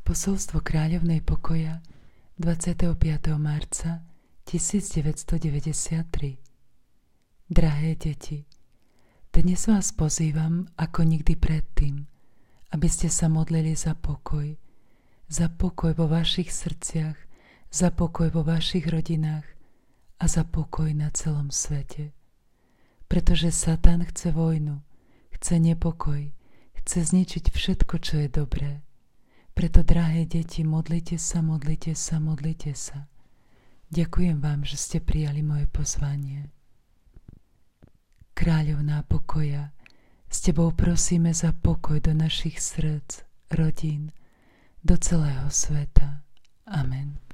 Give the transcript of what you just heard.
Posolstvo kráľovnej pokoja 25. marca 1993. Drahé deti, dnes vás pozývam ako nikdy predtým, aby ste sa modlili za pokoj vo vašich srdciach, za pokoj vo vašich rodinách a za pokoj na celom svete. Pretože Satan chce vojnu, chce nepokoj, chce zničiť všetko, čo je dobré. Preto, drahé deti, modlite sa. Ďakujem vám, že ste prijali moje pozvanie. Kráľovná pokoja, s tebou prosíme za pokoj do našich srdc, rodín, do celého sveta. Amen.